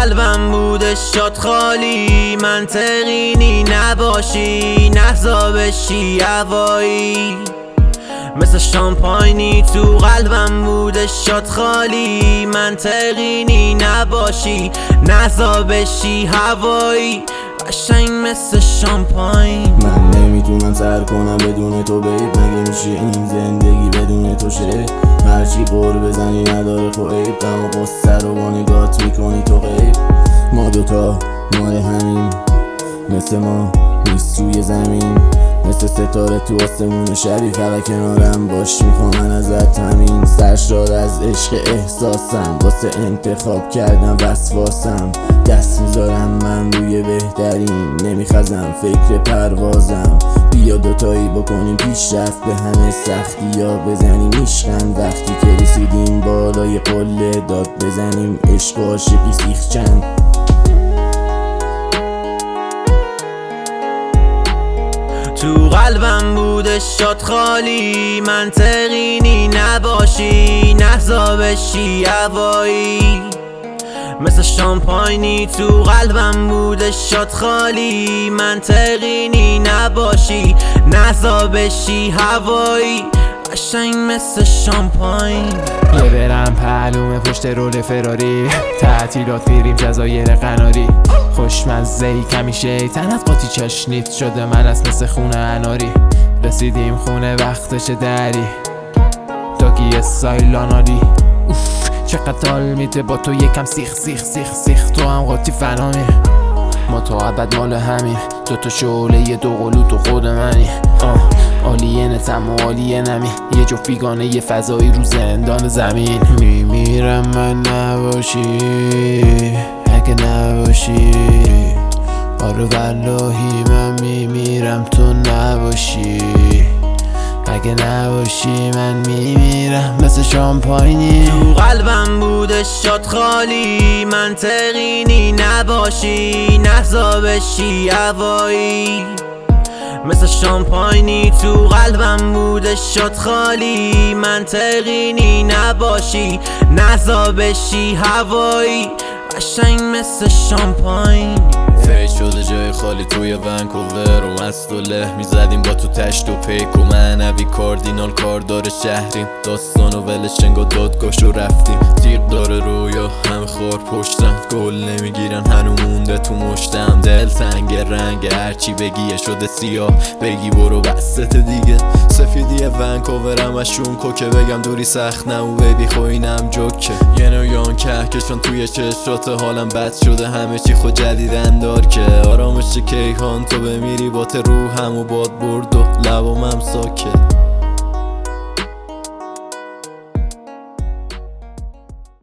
قلبم بوده شاد خالی، منطقی نی نباشی نفضا بشی هوایی. مثل شامپاینی تو قلبم بوده شاد خالی، منطقی نی نباشی نفضا بشی هوایی. قشنگ مثل شامپاین. من نمیتونم سر کنم بدون تو بیب، مگه میشه این زندگی بدون تو شه؟ هرچی قور بزنی نداره خو عیب، دم و قصه رو با نگات میکنی تو غیب. ما دوتا مال همین، مثل ما نیست روی زمین، مثل ستاره تو آسمون شبی فقط کنارم باش میکنن ازت همین. سرشار از عشق احساسم، واسه انتخاب کردم وسواسم، دست میذارم من روی بهترین، نمیخزم فکر پروازم. بیا دوتایی بکنیم پیشرفت، به همه سختی یا بزنیم عشقم. وقتی که رسیدیم بالای قله داد بزنیم، عشق و عاشقی سیخ چند. تو قلبم بوده شاد خالی، منطقی نی نباشی نفضا بشی هوایی. مثل شامپاینی تو قلبم بوده شاد خالی، منطقی نی نباشی نفضا بشی هوایی. قشنگ مثل شامپاین. یه برم پهلوم پشت رول فراری، تعطیلات میریم جزایر قناری. خوشمزه‌ای کمی شیطن از قاطی چشنیت شده من از مثل خونه اناری. رسیدیم خونه وقتش دری، داگی سایلانالی. اوف چقدر حال میده با تو یکم سیخ سیخ سیخ سیخ، تو هم قاطی فنامی. ما تو ابد مال همیم، دوتا شعله یه دو قلو تو خود منی. آلینتم و آلینمی، یه جفت بیگانه یه فضایی رو زندان زمین. میمیرم من نباشی اگه نباشی، آره والله من میمیرم تو نباشی. اگه نباشی من میمیرم مثل شامپاینی. تو قلبم بوده شاد خالی، منطقی نی نباشی نفضا بشی هوایی. مثل شامپاینی تو قلبم بوده شاد خالی، منطقی نی نباشی نفضا بشی هوایی. قشنگ مثل شامپاین. فیش شده جای خالی توی ونکوور و مست و له میزدیم با تو تشت و پیک و معنوی کاردینال کاردار شهریم. داستان و ولشنگ و دادگاش رو رفتیم، تیغ داره رویا هم خور پشتم، گل نمیگیرن هنو مونده تو مشتم. دل تنگ رنگ هرچی بگی یه شده سیاه، بگی برو بسته دیگه. سفیدی ونکوورم از شون که بگم دوری سخت نمو بیبی خوینم جوکه. یه نویان کهکشان توی چشات، حالم بد شده همه چی خود جدیدن دار که. آرامش کیهان تو بمیری بات روحم و باد برد و لبام